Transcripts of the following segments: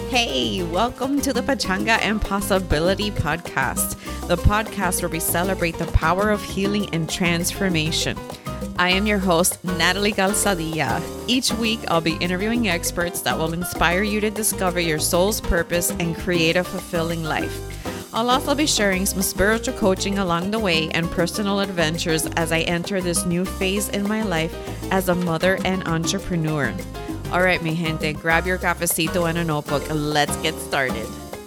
Hey, welcome to the Pachanga and Possibility Podcast, the podcast where we celebrate the power of healing and transformation. I am your host, Natalie Calzadilla. Each week, I'll be interviewing experts that will inspire you to discover your soul's purpose and create a fulfilling life. I'll also be sharing some spiritual coaching along the way and personal adventures as I enter this new phase in my life as a mother and entrepreneur. All right, mi gente, grab your cafecito and a notebook. Let's get started.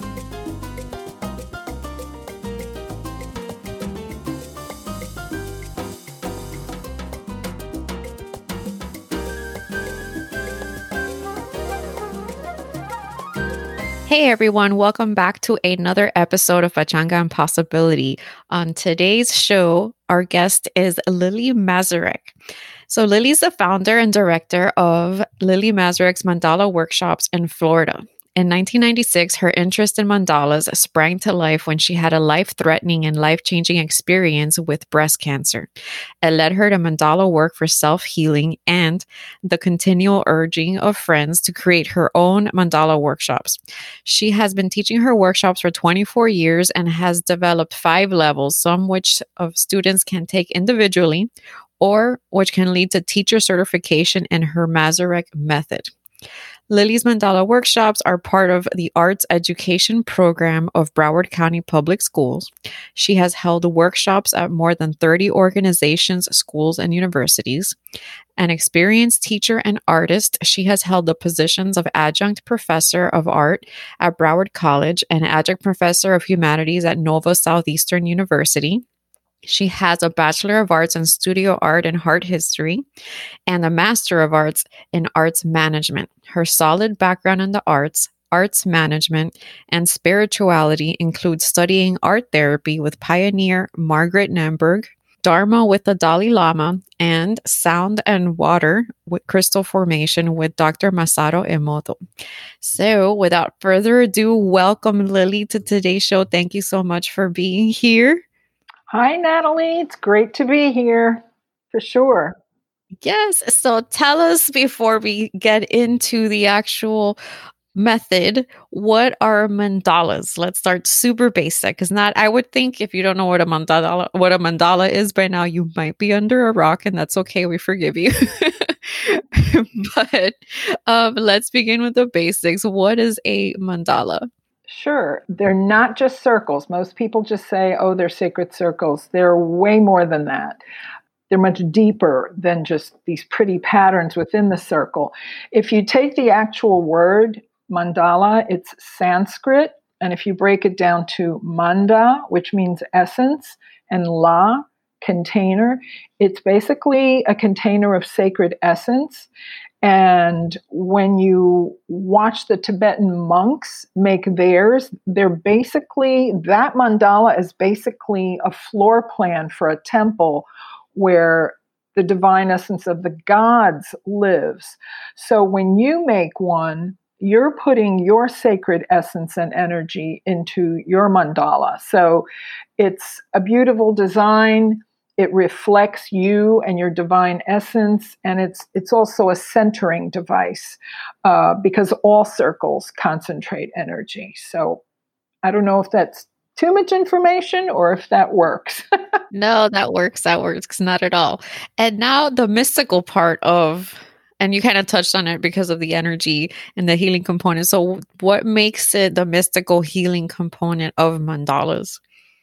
Hey everyone, welcome back to another episode of Pachanga and Possibility. On today's show, our guest is Lily Mazurek. So Lily's the founder and director of Lily Mazurek's Mandala Workshops in Florida. In 1996, her interest in mandalas sprang to life when she had a life-threatening and life-changing experience with breast cancer. It led her to mandala work for self-healing and the continual urging of friends to create her own mandala workshops. She has been teaching her workshops for 24 years and has developed 5 levels, some which of students can take individually, or which can lead to teacher certification in her Mazurek method. Lily's Mandala Workshops are part of the Arts Education Program of Broward County Public Schools. She has held workshops at more than 30 organizations, schools, and universities. An experienced teacher and artist, she has held the positions of Adjunct Professor of Art at Broward College and Adjunct Professor of Humanities at Nova Southeastern University. She has a Bachelor of Arts in Studio Art and Art History and a Master of Arts in Arts Management. Her solid background in the arts management, and spirituality includes studying art therapy with pioneer Margaret Namberg, Dharma with the Dalai Lama, and sound and water with crystal formation with Dr. Masaru Emoto. So without further ado, welcome Lily to today's show. Thank you so much for being here. Hi, Natalie. It's great to be here, for sure. Yes. So tell us before we get into the actual method, what are mandalas? Let's start super basic. Because I would think if you don't know what a mandala is by now, you might be under a rock, and that's okay. We forgive you. But let's begin with the basics. What is a mandala? Sure. They're not just circles. Most people just say, oh, they're sacred circles. They're way more than that. They're much deeper than just these pretty patterns within the circle. If you take the actual word mandala, it's Sanskrit. And if you break it down to manda, which means essence, and la, container, it's basically a container of sacred essence. And when you watch the Tibetan monks make theirs, that mandala is basically a floor plan for a temple where the divine essence of the gods lives. So when you make one, you're putting your sacred essence and energy into your mandala. So it's a beautiful design. It reflects you and your divine essence, and it's also a centering device because all circles concentrate energy. So I don't know if that's too much information or if that works. No, that works. That works. Not at all. And now the mystical part and you kind of touched on it because of the energy and the healing component. So what makes it the mystical healing component of mandalas?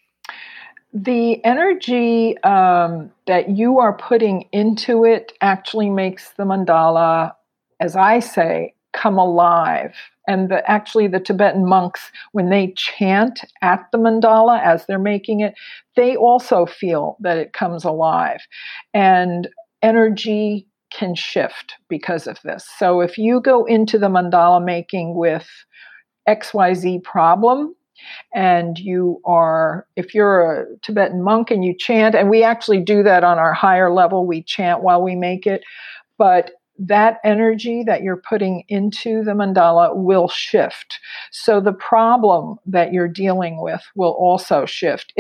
The energy that you are putting into it actually makes the mandala, as I say, come alive. And the Tibetan monks, when they chant at the mandala as they're making it, they also feel that it comes alive. And energy can shift because of this. So if you go into the mandala making with XYZ problem, and if you're a Tibetan monk and you chant, and we actually do that on our higher level, we chant while we make it, but that energy that you're putting into the mandala will shift. So the problem that you're dealing with will also shift.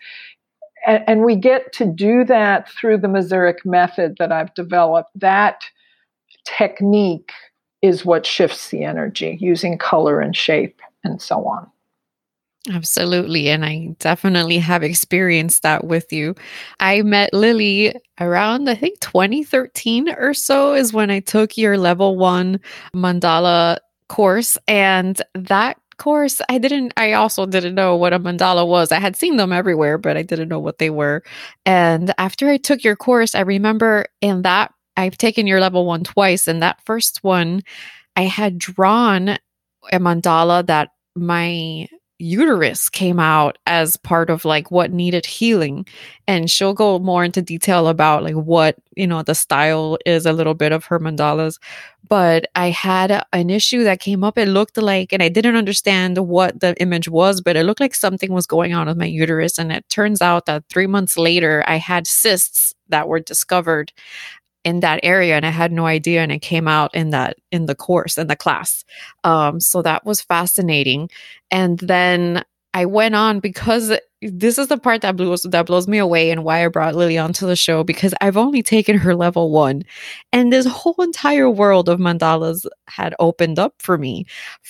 And we get to do that through the Mazurek method that I've developed. That technique is what shifts the energy using color and shape and so on. Absolutely. And I definitely have experienced that with you. I met Lily around, I think, 2013 or so is when I took your level 1 mandala course. And that course, I also didn't know what a mandala was. I had seen them everywhere, but I didn't know what they were. And after I took your course, I remember I've taken your level 1 twice. And that first one, I had drawn a mandala that my uterus came out as part of like what needed healing, and she'll go more into detail about like what the style is a little bit of her mandalas. But I had an issue that came up. It looked like, and I didn't understand what the image was, but it looked like something was going on with my uterus. And it turns out that 3 months later I had cysts that were discovered in that area, and I had no idea, and it came out in the class. So that was fascinating. And then I went on, because this is the part that blows me away, and why I brought Lily onto the show, because I've only taken her level 1, and this whole entire world of mandalas had opened up for me.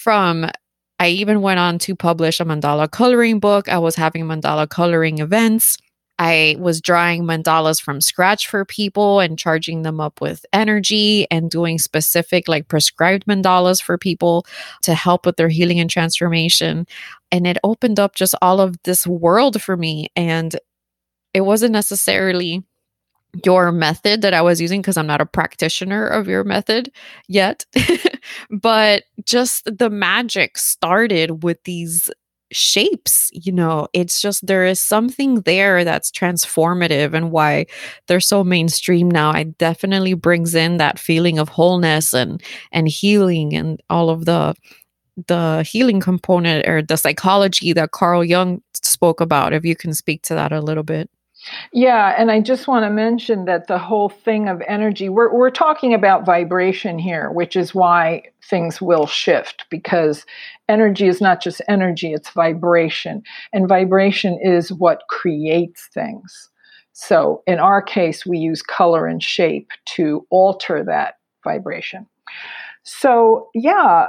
I even went on to publish a mandala coloring book. I was having mandala coloring events. I was drawing mandalas from scratch for people and charging them up with energy, and doing specific, like, prescribed mandalas for people to help with their healing and transformation. And it opened up just all of this world for me. And it wasn't necessarily your method that I was using, because I'm not a practitioner of your method yet, but just the magic started with these shapes. It's just, there is something there that's transformative, and why they're so mainstream now. It definitely brings in that feeling of wholeness and healing, and all of the healing component, or the psychology that Carl Jung spoke about. If you can speak to that a little bit. Yeah, and I just want to mention that the whole thing of energy, we're talking about vibration here, which is why things will shift, because energy is not just energy, it's vibration. And vibration is what creates things. So in our case, we use color and shape to alter that vibration. So yeah,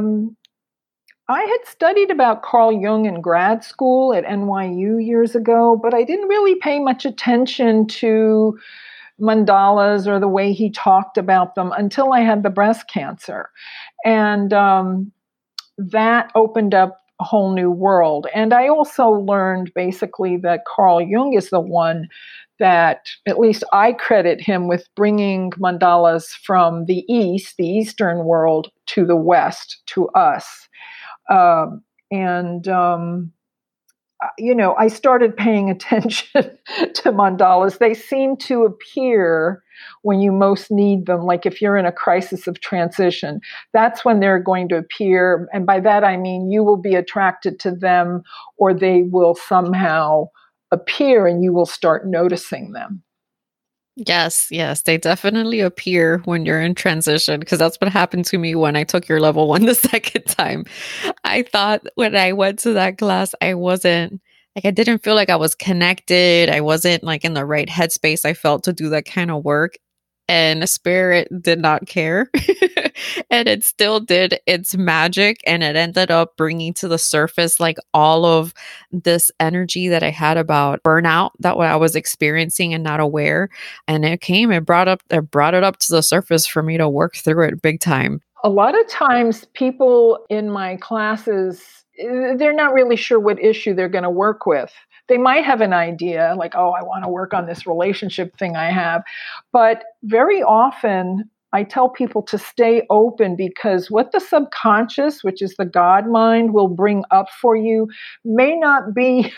I had studied about Carl Jung in grad school at NYU years ago, but I didn't really pay much attention to mandalas or the way he talked about them until I had the breast cancer. And that opened up a whole new world. And I also learned basically that Carl Jung is the one that, at least I credit him with bringing mandalas from the East, the Eastern world, to the West, to us. I started paying attention to mandalas. They seem to appear when you most need them. Like if you're in a crisis of transition, that's when they're going to appear. And by that, I mean, you will be attracted to them, or they will somehow appear and you will start noticing them. Yes, they definitely appear when you're in transition, because that's what happened to me when I took your level 1 the second time. I thought when I went to that class, I didn't feel like I was connected. I wasn't like in the right headspace, I felt, to do that kind of work. And the spirit did not care. And it still did its magic. And it ended up bringing to the surface like all of this energy that I had about burnout that I was experiencing and not aware. And it brought it up to the surface for me to work through it big time. A lot of times people in my classes, they're not really sure what issue they're going to work with. They might have an idea like, oh, I want to work on this relationship thing I have. But very often I tell people to stay open, because what the subconscious, which is the God mind, will bring up for you may not be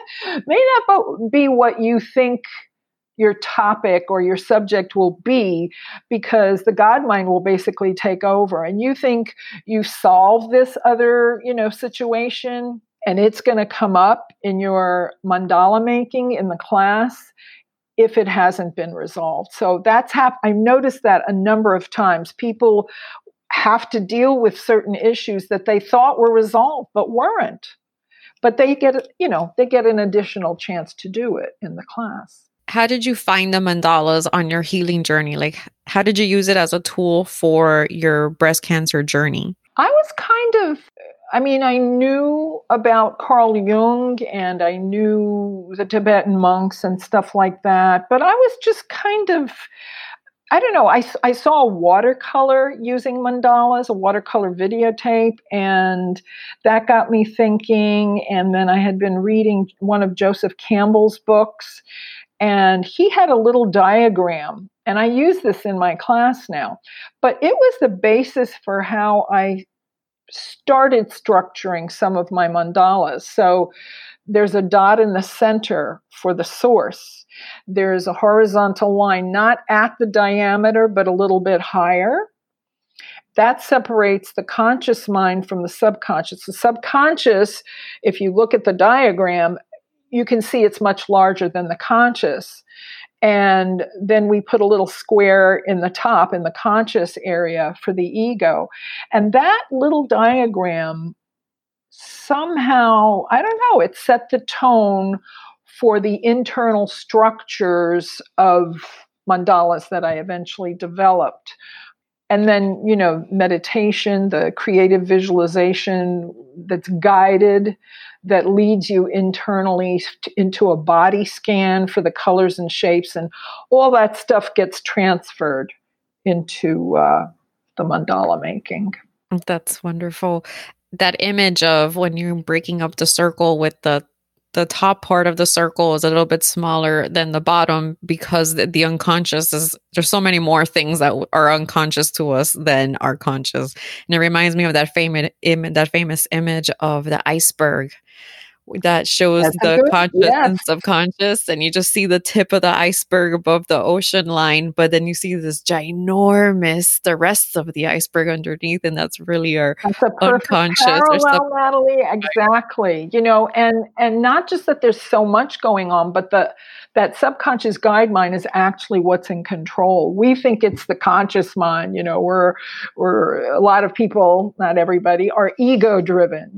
what you think your topic or your subject will be, because the God mind will basically take over, and you think you solve this other, situation, and it's going to come up in your mandala making in the class if it hasn't been resolved. So I've noticed that a number of times. People have to deal with certain issues that they thought were resolved but weren't. But they get an additional chance to do it in the class. how did you find the mandalas on your healing journey? Like, how did you use it as a tool for your breast cancer journey? I was kind of, I mean, I knew about Carl Jung and I knew the Tibetan monks and stuff like that, but I was just kind of, I don't know, I saw a watercolor using mandalas, a watercolor videotape, and that got me thinking. And then I had been reading one of Joseph Campbell's books, and he had a little diagram, and I use this in my class now, but it was the basis for how I started structuring some of my mandalas. So there's a dot in the center for the source. There's a horizontal line, not at the diameter, but a little bit higher. That separates the conscious mind from the subconscious. The subconscious, if you look at the diagram, you can see it's much larger than the conscious. And then we put a little square in the top in the conscious area for the ego. And that little diagram somehow, I don't know, it set the tone for the internal structures of mandalas that I eventually developed. And then, meditation, the creative visualization that's guided, that leads you internally into a body scan for the colors and shapes, and all that stuff gets transferred into the mandala making. That's wonderful. That image of when you're breaking up the circle with the top part of the circle is a little bit smaller than the bottom because the unconscious there's so many more things that are unconscious to us than are conscious. And it reminds me of that famous image of the iceberg that shows the conscious and subconscious, and you just see the tip of the iceberg above the ocean line, but then you see this the rest of the iceberg underneath, and that's really our unconscious. Parallel, Natalie, exactly. And not just that there's so much going on, but that subconscious guide mind is actually what's in control. We think it's the conscious mind. We're a lot of people, not everybody, are ego driven.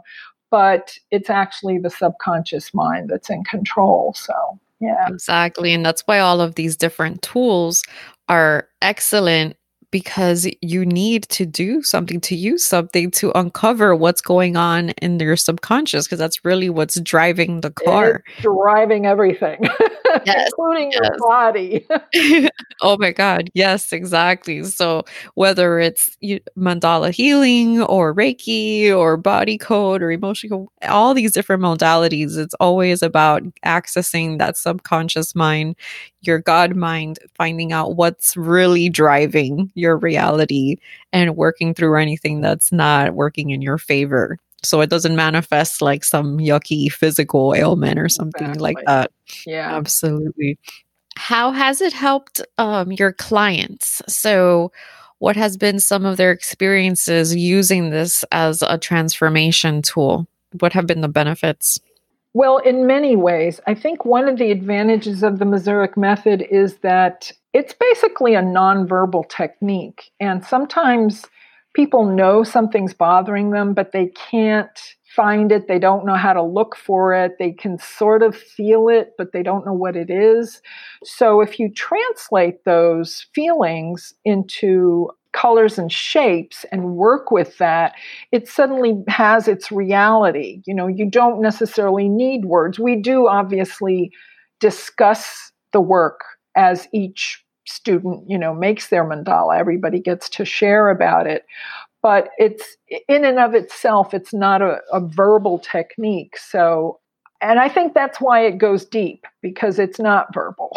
But it's actually the subconscious mind that's in control. So, yeah. Exactly. And that's why all of these different tools are excellent, because you need to do something, to use something to uncover what's going on in your subconscious, because that's really what's driving the car. It's driving everything, yes, including your body. Oh my God. Yes, exactly. So whether it's mandala healing or Reiki or body code or emotional, all these different modalities, it's always about accessing that subconscious mind, your God mind, finding out what's really driving your reality and working through anything that's not working in your favor. So it doesn't manifest like some yucky physical ailment or something like that. Yeah. Absolutely. How has it helped your clients? So what has been some of their experiences using this as a transformation tool? What have been the benefits? Well, in many ways, I think one of the advantages of the Mazurek method is that it's basically a nonverbal technique. And sometimes people know something's bothering them, but they can't find it. They don't know how to look for it. They can sort of feel it, but they don't know what it is. So if you translate those feelings into colors and shapes and work with that, it suddenly has its reality. You don't necessarily need words. We do obviously discuss the work as each student, makes their mandala. Everybody gets to share about it. But it's in and of itself, it's not a verbal technique. So, and I think that's why it goes deep, because it's not verbal.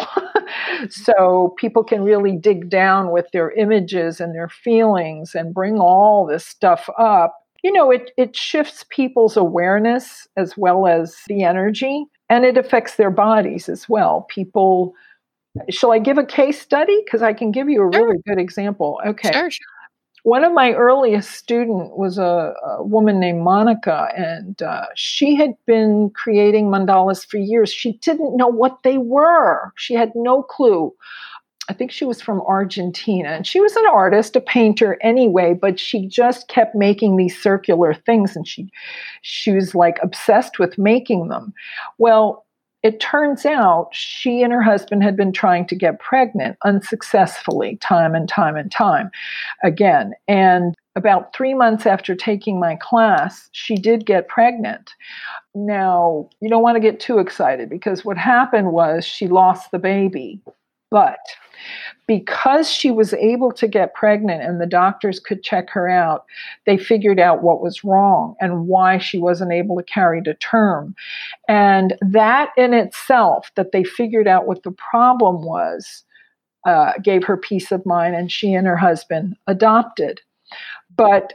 So people can really dig down with their images and their feelings and bring all this stuff up. It shifts people's awareness as well as the energy, and it affects their bodies as well. Shall I give a case study? Because I can give you a really good example. Okay. Sure. One of my earliest students was a woman named Monica, and she had been creating mandalas for years. She didn't know what they were. She had no clue. I think she was from Argentina, and she was an artist, a painter anyway, but she just kept making these circular things, and she was like obsessed with making them. Well, it turns out she and her husband had been trying to get pregnant unsuccessfully, time and time and time again. And about 3 months after taking my class, she did get pregnant. Now, you don't want to get too excited because what happened was she lost the baby. But because she was able to get pregnant and the doctors could check her out, they figured out what was wrong and why she wasn't able to carry to term. And that in itself, that they figured out what the problem was, gave her peace of mind, and she and her husband adopted. But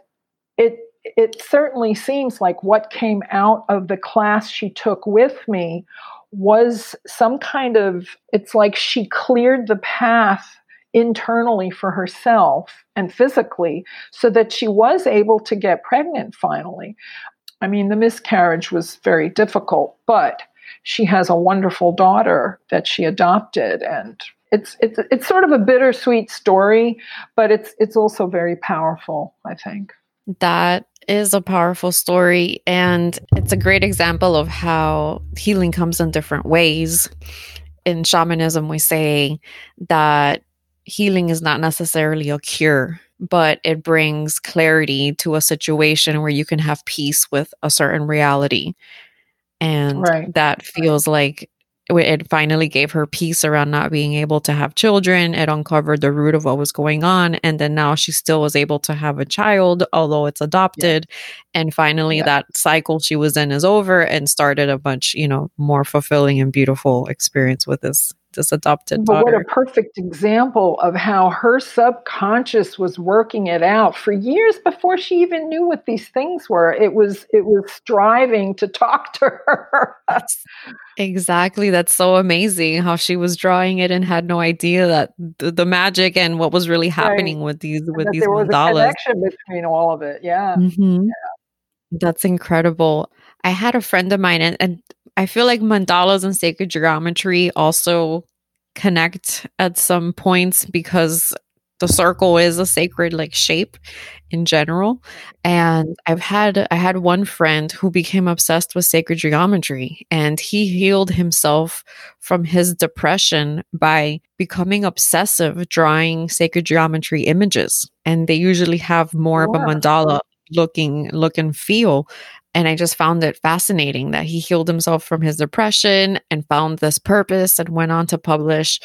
it certainly seems like what came out of the class she took with me was some kind of, it's like she cleared the path internally for herself and physically so that she was able to get pregnant finally. I mean, the miscarriage was very difficult, but she has a wonderful daughter that she adopted, and it's sort of a bittersweet story, but it's also very powerful, I think. That is a powerful story, and it's a great example of how healing comes in different ways. In shamanism, we say that healing is not necessarily a cure, but it brings clarity to a situation where you can have peace with a certain reality. And Right. that feels like it finally gave her peace around not being able to have children. It uncovered the root of what was going on. And then now she still was able to have a child, although it's adopted. Yeah. And finally, yeah, that cycle she was in is over and started a much, more fulfilling and beautiful experience with this adopted daughter. But what a perfect example of how her subconscious was working it out for years before she even knew what these things were. It was striving to talk to her. Exactly. That's so amazing how she was drawing it and had no idea that the magic and what was really happening, right, with these there was mandalas. A connection between all of it. Yeah. Mm-hmm. Yeah. That's incredible. I had a friend of mine, and I feel like mandalas and sacred geometry also connect at some points because the circle is a sacred shape in general. And I had one friend who became obsessed with sacred geometry, and he healed himself from his depression by becoming obsessive drawing sacred geometry images. And they usually have more of a mandala look and feel. And I just found it fascinating that he healed himself from his depression and found this purpose and went on to publish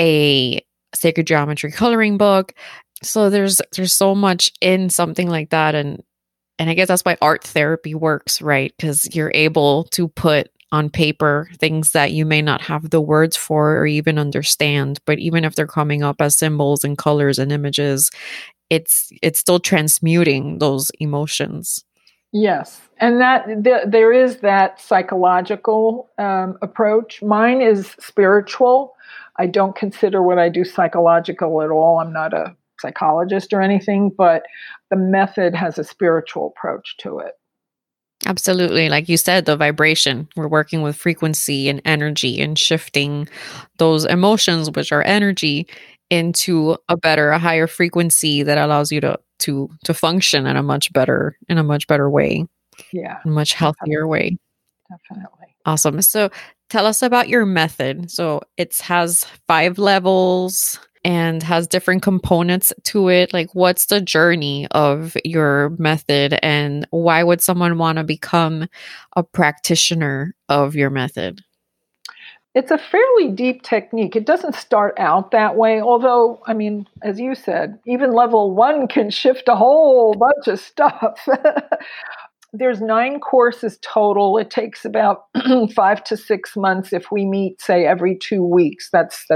a sacred geometry coloring book. So there's so much in something like that. And I guess that's why art therapy works, right? Because you're able to put on paper things that you may not have the words for or even understand. But even if they're coming up as symbols and colors and images, it's still transmuting those emotions. Yes. And that there is that psychological approach. Mine is spiritual. I don't consider what I do psychological at all. I'm not a psychologist or anything, but the method has a spiritual approach to it. Absolutely. Like you said, the vibration, we're working with frequency and energy and shifting those emotions, which are energy, into a higher frequency that allows you to function in a much better way. Yeah. A much healthier way. Definitely. Awesome. So tell us about your method. So it has 5 levels and has different components to it. Like, what's the journey of your method, and why would someone want to become a practitioner of your method? It's a fairly deep technique. It doesn't start out that way, although, I mean, as you said, even level 1 can shift a whole bunch of stuff. There's 9 courses total. It takes about 5 to 6 months if we meet, say, every 2 weeks. That's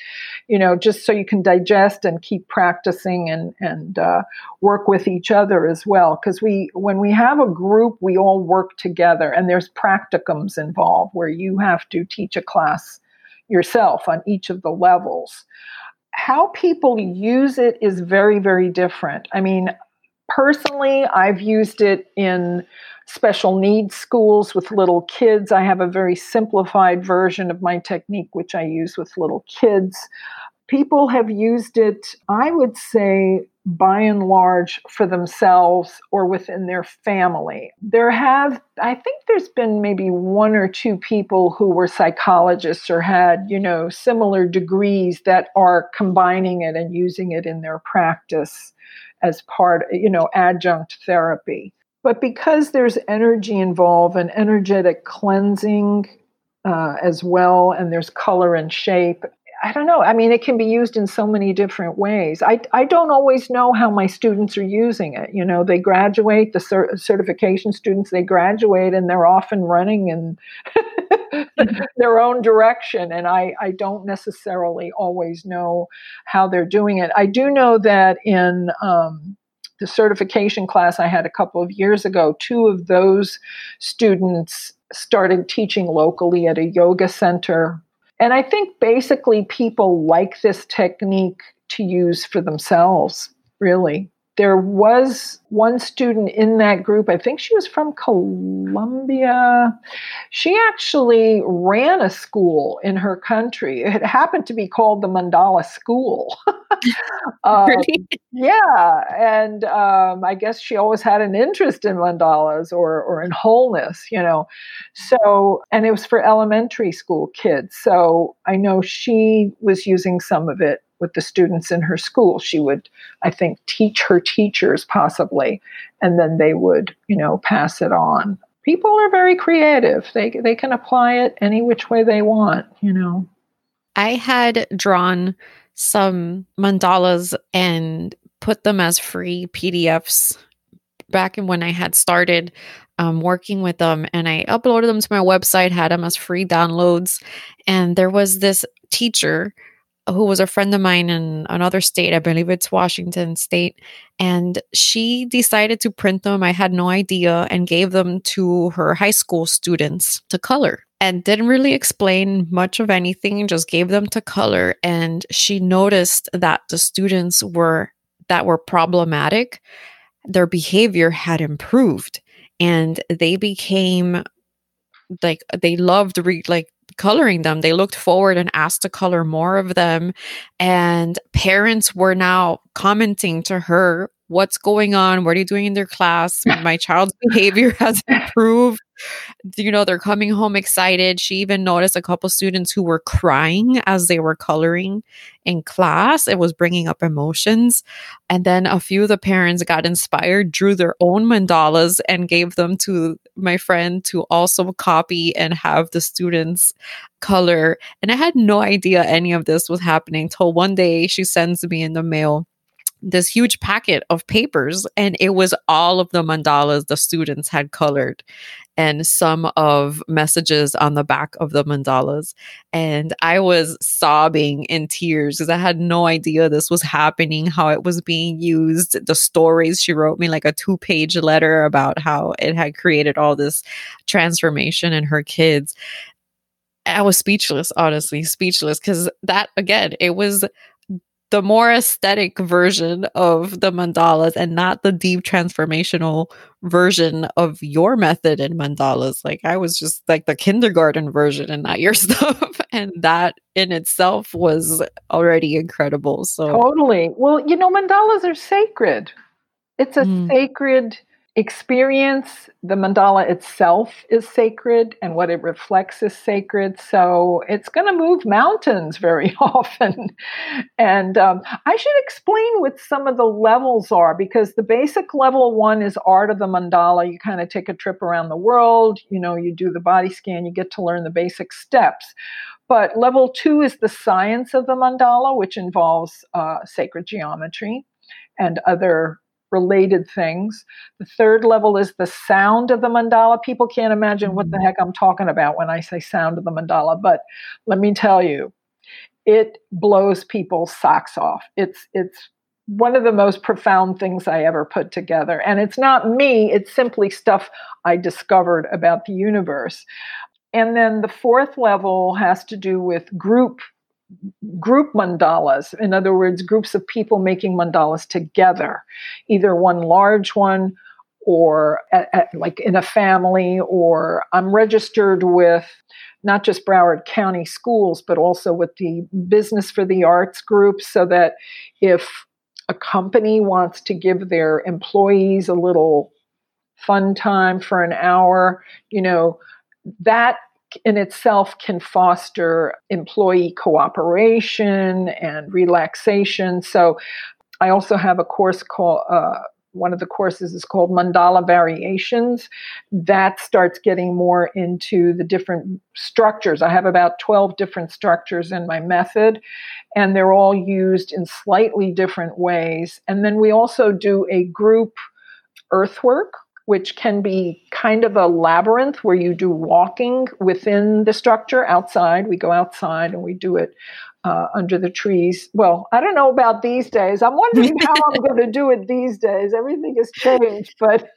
just so you can digest and keep practicing and work with each other as well. Because when we have a group, we all work together, and there's practicums involved where you have to teach a class yourself on each of the levels. How people use it is very, very different. I mean, personally, I've used it in special needs schools with little kids. I have a very simplified version of my technique, which I use with little kids. People have used it, I would say, by and large, for themselves or within their family. I think there's been maybe one or two people who were psychologists or had, similar degrees that are combining it and using it in their practice as part, adjunct therapy. But because there's energy involved and energetic cleansing as well, and there's color and shape, I don't know. I mean, it can be used in so many different ways. I don't always know how my students are using it. They graduate, the certification students, they graduate and they're off and running in their own direction. And I don't necessarily always know how they're doing it. I do know that in the certification class I had a couple of years ago, two of those students started teaching locally at a yoga center. And I think basically people like this technique to use for themselves, really. There was one student in that group, I think she was from Colombia. She actually ran a school in her country. It happened to be called the Mandala School. Really? Yeah, and I guess she always had an interest in mandalas or in wholeness, So, and it was for elementary school kids. So I know she was using some of it with the students in her school. She would, I think, teach her teachers possibly, and then they would, pass it on. People are very creative. They can apply it any which way they want, I had drawn some mandalas and put them as free PDFs back when I had started working with them, and I uploaded them to my website, had them as free downloads. And there was this teacher who was a friend of mine in another state, I believe it's Washington State, and she decided to print them. I had no idea, and gave them to her high school students to color, and didn't really explain much of anything, just gave them to color. And she noticed that the students that were problematic, their behavior had improved, and they became like, they loved coloring them. They looked forward and asked to color more of them. And parents were now commenting to her, "What's going on? What are you doing in their class? My child's behavior has improved." They're coming home excited. She even noticed a couple students who were crying as they were coloring in class. It was bringing up emotions. And then a few of the parents got inspired, drew their own mandalas, and gave them to my friend to also copy and have the students color. And I had no idea any of this was happening till one day she sends me in the mail this huge packet of papers, and it was all of the mandalas the students had colored and some of messages on the back of the mandalas. And I was sobbing in tears because I had no idea this was happening, how it was being used. The stories, she wrote me like a 2-page letter about how it had created all this transformation in her kids. I was speechless, honestly, speechless, because that, again, it was the more aesthetic version of the mandalas and not the deep transformational version of your method in mandalas. Like, I was just like the kindergarten version and not your stuff. And that in itself was already incredible. So totally. Well, mandalas are sacred. It's a sacred experience. The mandala itself is sacred, and what it reflects is sacred. So it's going to move mountains very often. And I should explain what some of the levels are, because the basic level 1 is art of the mandala. You kind of take a trip around the world, you do the body scan, you get to learn the basic steps. But level 2 is the science of the mandala, which involves sacred geometry and other related things. The third level is the sound of the mandala. People can't imagine what the heck I'm talking about when I say sound of the mandala, but let me tell you, it blows people's socks off. It's one of the most profound things I ever put together. And it's not me, it's simply stuff I discovered about the universe. And then the fourth level has to do with group mandalas. In other words, groups of people making mandalas together, either one large one or like in a family, or I'm registered with not just Broward County Schools, but also with the Business for the Arts group, so that if a company wants to give their employees a little fun time for an hour, that in itself can foster employee cooperation and relaxation. So I also have a course called, one of the courses is called Mandala Variations. That starts getting more into the different structures. I have about 12 different structures in my method, and they're all used in slightly different ways. And then we also do a group earthwork, which can be kind of a labyrinth where you do walking within the structure outside. We go outside and we do it under the trees. Well, I don't know about these days. I'm wondering how I'm going to do it these days. Everything has changed, but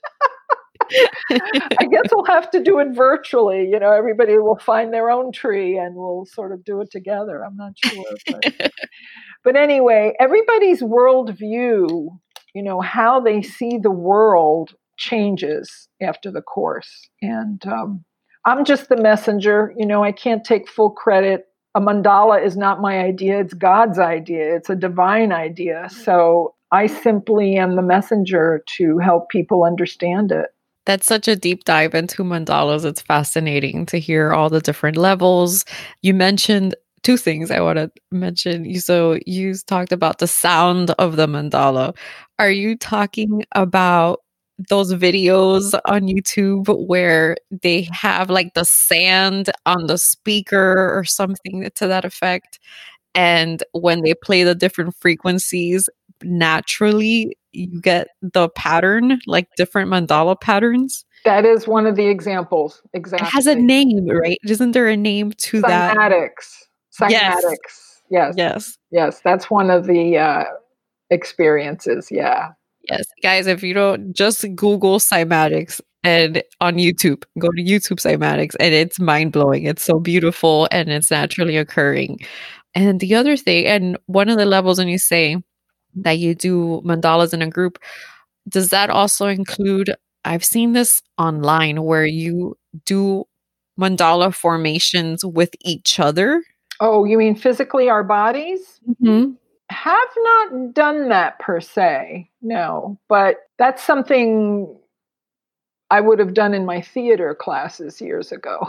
I guess we'll have to do it virtually. Everybody will find their own tree and we'll sort of do it together. I'm not sure. But anyway, everybody's worldview, how they see the world changes after the course. And I'm just the messenger. I can't take full credit. A mandala is not my idea. It's God's idea. It's a divine idea. So I simply am the messenger to help people understand it. That's such a deep dive into mandalas. It's fascinating to hear all the different levels. You mentioned two things I want to mention. So you talked about the sound of the mandala. Are you talking about those videos on YouTube where they have like the sand on the speaker or something to that effect? And when they play the different frequencies, naturally you get the pattern, like different mandala patterns? That is one of the examples. Exactly. It has a name, right? Isn't there a name to that? Cymatics. Yes. That's one of the experiences. Yeah. Yes, guys, if you don't, just Google cymatics and on YouTube, go to YouTube cymatics, and it's mind-blowing. It's so beautiful and it's naturally occurring. And the other thing, and one of the levels when you say that you do mandalas in a group, does that also include, I've seen this online, where you do mandala formations with each other? Oh, you mean physically our bodies? Mm-hmm. Have not done that per se, no, but that's something I would have done in my theater classes years ago.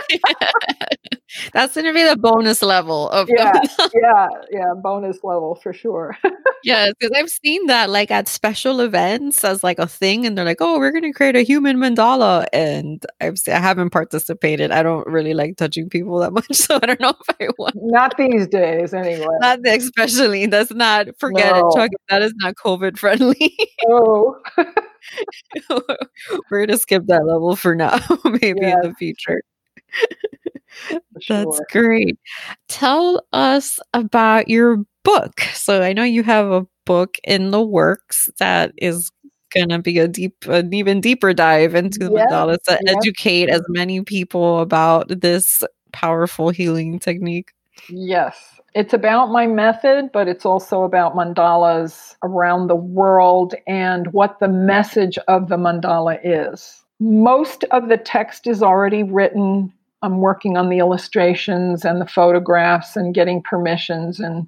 That's going to be the bonus level of bonus level for sure. Yes, because I've seen that like at special events as like a thing, and they're like, "Oh, we're going to create a human mandala," and I haven't participated. I don't really like touching people that much, so I don't know if I want. Not these days, anyway. Not especially. That's not. Forget it, Chuck. That is not COVID friendly. Oh, we're going to skip that level for now. Maybe in the future. That's great. Tell us about your book. So I know you have a book in the works that is going to be an even deeper dive into the mandalas to educate as many people about this powerful healing technique. Yes. It's about my method, but it's also about mandalas around the world and what the message of the mandala is. Most of the text is already written. I'm working on the illustrations and the photographs and getting permissions. And,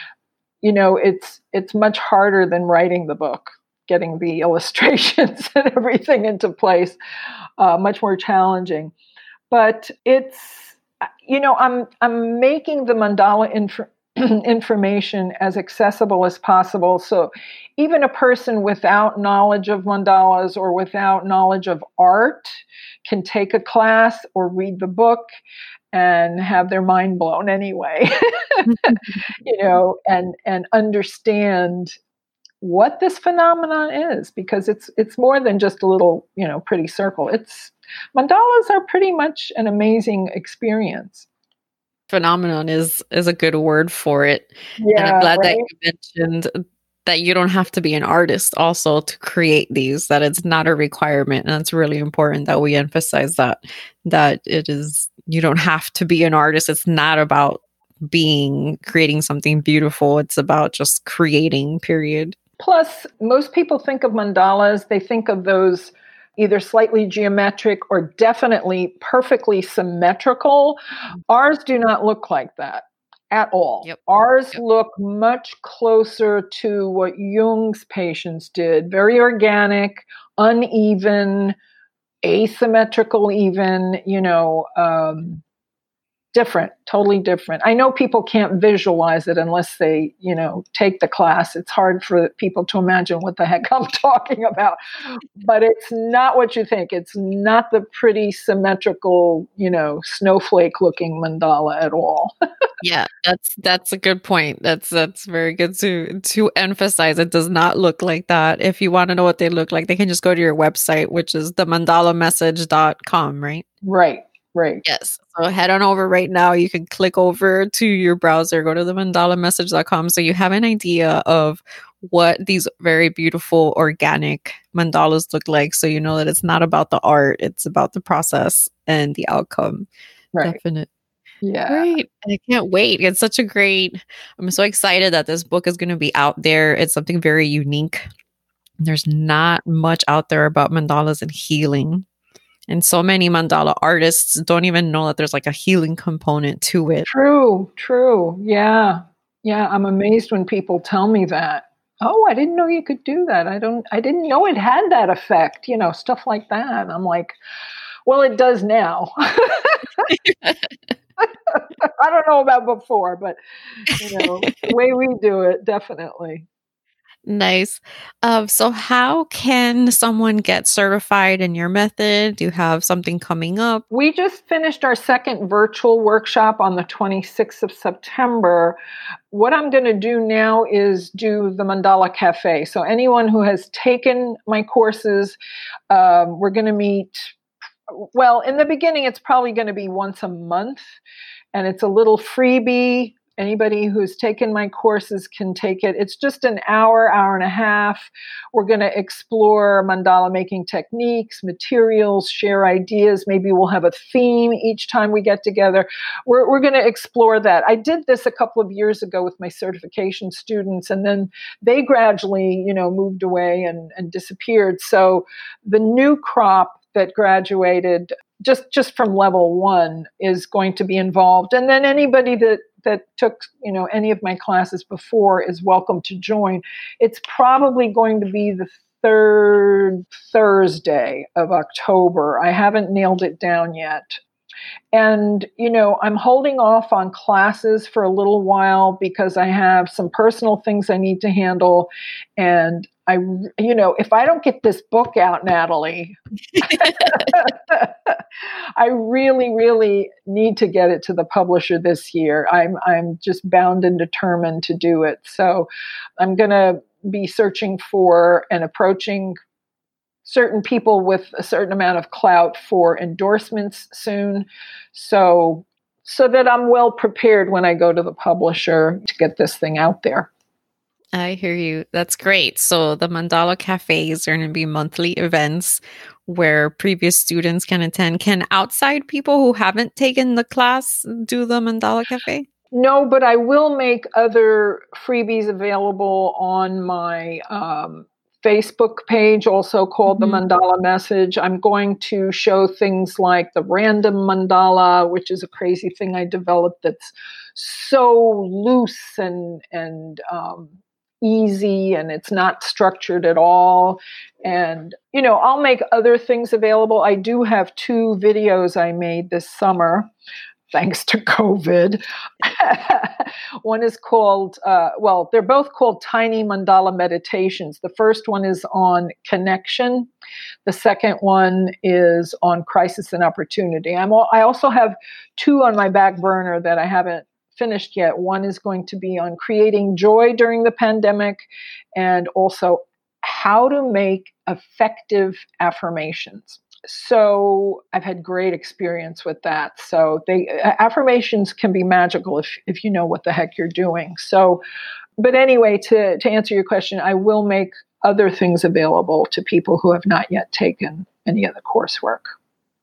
it's much harder than writing the book, getting the illustrations and everything into place, much more challenging. But it's, I'm making the mandala information as accessible as possible. So even a person without knowledge of mandalas or without knowledge of art can take a class or read the book and have their mind blown anyway, and understand what this phenomenon is, because it's more than just a little, pretty circle. Mandalas are pretty much an amazing experience. Phenomenon is a good word for it. Yeah, and I'm glad that you mentioned that you don't have to be an artist also to create these, that it's not a requirement. And it's really important that we emphasize that it is, you don't have to be an artist. It's not about creating something beautiful. It's about just creating, period. Plus, most people think of mandalas, they think of those either slightly geometric or definitely perfectly symmetrical. Ours do not look like that at all. Yep. Ours Yep. look much closer to what Jung's patients did, very organic, uneven, asymmetrical, even, different, totally different. I know people can't visualize it unless they, take the class. It's hard for people to imagine what the heck I'm talking about. But it's not what you think. It's not the pretty symmetrical, snowflake looking mandala at all. Yeah, that's a good point. That's very good to emphasize. It does not look like that. If you want to know what they look like, they can just go to your website, which is themandalamessage.com, right? Right, right. Yes. So head on over right now. You can click over to your browser, go to themandalamessage.com so you have an idea of what these very beautiful organic mandalas look like. So you know that it's not about the art, it's about the process and the outcome. Right. Definitely. Yeah. Great. And I can't wait. It's such a great, I'm so excited that this book is going to be out there. It's something very unique. There's not much out there about mandalas and healing. And so many mandala artists don't even know that there's like a healing component to it. True, true. Yeah. Yeah. I'm amazed when people tell me that. Oh, I didn't know you could do that. I didn't know it had that effect, stuff like that. I'm like, well, it does now. I don't know about before, but the way we do it, definitely. Nice. So how can someone get certified in your method? Do you have something coming up? We just finished our second virtual workshop on the 26th of September. What I'm going to do now is do the Mandala Cafe. So anyone who has taken my courses, we're going to meet. Well, in the beginning, it's probably going to be once a month, and it's a little freebie. Anybody who's taken my courses can take it. It's just an hour, hour and a half. We're going to explore mandala making techniques, materials, share ideas. Maybe we'll have a theme each time we get together. We're going to explore that. I did this a couple of years ago with my certification students, and then they gradually, moved away and disappeared. So the new crop that graduated just from level 1 is going to be involved. And then anybody that took, any of my classes before is welcome to join. It's probably going to be the third Thursday of October. I haven't nailed it down yet. And, I'm holding off on classes for a little while because I have some personal things I need to handle. And if I don't get this book out, Natalie, I really, really need to get it to the publisher this year. I'm just bound and determined to do it. So I'm going to be searching for and approaching certain people with a certain amount of clout for endorsements soon. So that I'm well prepared when I go to the publisher to get this thing out there. I hear you. That's great. So the Mandala Cafes are going to be monthly events where previous students can attend. Can outside people who haven't taken the class do the Mandala Cafe? No, but I will make other freebies available on my Facebook page, also called the Mandala Message. I'm going to show things like the random mandala, which is a crazy thing I developed that's so loose and easy, and it's not structured at all. And, I'll make other things available. I do have 2 videos I made this summer, thanks to COVID. One is called, they're both called Tiny Mandala Meditations. The first one is on connection. The second one is on crisis and opportunity. I also have 2 on my back burner that I haven't finished yet. One is going to be on creating joy during the pandemic, and also how to make effective affirmations. So I've had great experience with that. So affirmations can be magical if you know what the heck you're doing. So, but anyway, to answer your question, I will make other things available to people who have not yet taken any of the coursework.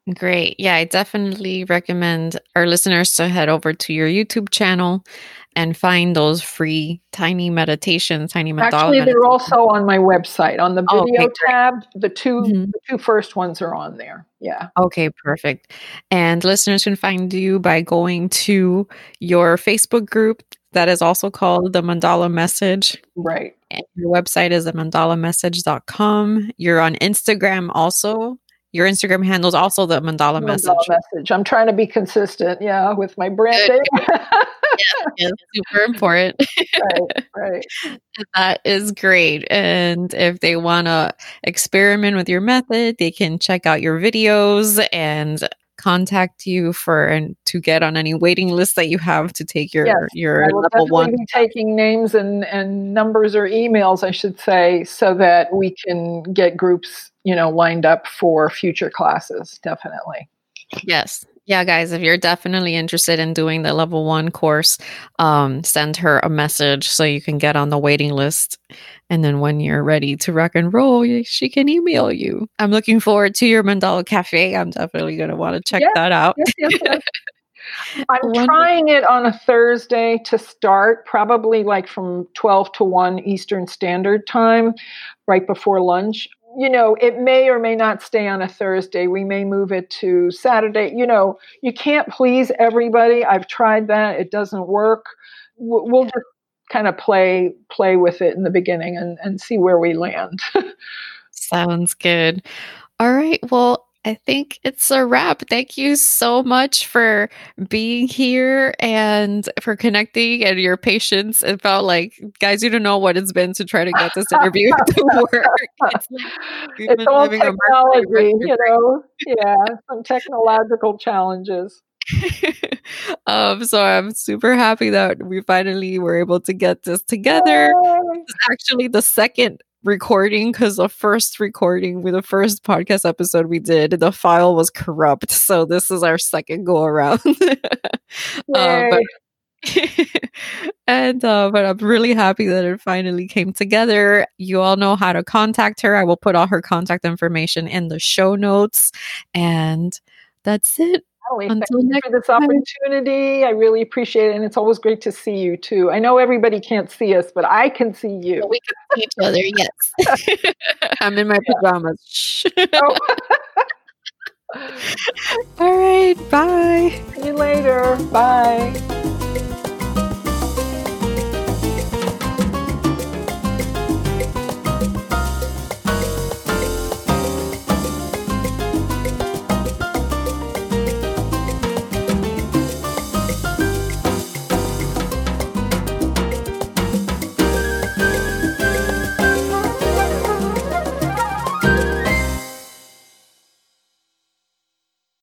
Great. Yeah, I definitely recommend our listeners to head over to your YouTube channel and find those free tiny meditations, tiny mandala Actually, they're meditations. also on my website. On the Okay, video great. tab, the two Mhm. the two first ones are on there. Yeah, Okay, perfect. And listeners can find you by going to your Facebook group that is also called the Mandala Message. right. And your website is themandalamessage.com. You're on Instagram also. Your Instagram handle is also the Mandala Mandala Message. message. I'm trying to be consistent, yeah, with my Good, branding. good. Yes, yes, super important. Right, right. That is great. And if they want to experiment with your method, they can check out your videos and contact you for and to get on any waiting list that you have to take Yes, your I will level one. definitely be taking names and numbers or emails, I should say, so that we can get groups, lined up for future classes, definitely. Yes. Yeah, guys, if you're definitely interested in doing the level one course, send her a message so you can get on the waiting list. And then when you're ready to rock and roll, she can email you. I'm looking forward to your Mandala Cafe. I'm definitely going to want to check Yes, that out. yes, yes, yes. I'm Wonderful. trying it on a Thursday to start, probably like from 12 to 1 Eastern Standard Time, right before lunch. It may or may not stay on a Thursday. We may move it to Saturday. You can't please everybody. I've tried that. It doesn't work. We'll just kind of play with it in the beginning and see where we land. Sounds good. All right. Well, I think it's a wrap. Thank you so much for being here and for connecting and your patience. It felt like, guys, you don't know what it's been to try to get this interview to work. It's like we've It's been all living a Mercury technology, retrograde. Yeah, some technological challenges. So I'm super happy that we finally were able to get this together. Yay! This is actually the second recording because the first recording with the first podcast episode we did, the file was corrupt. So this is our second go around. But Yay. but I'm really happy that it finally came together. You all know how to contact her. I will put all her contact information in the show notes. And that's it. Thank Until you next for this time. opportunity. I really appreciate it. And it's always great to see you too. I know everybody can't see us, but I can see you. We can see each other, yes. I'm in my pajamas. Shh. Oh, All right, bye. see you later. Bye.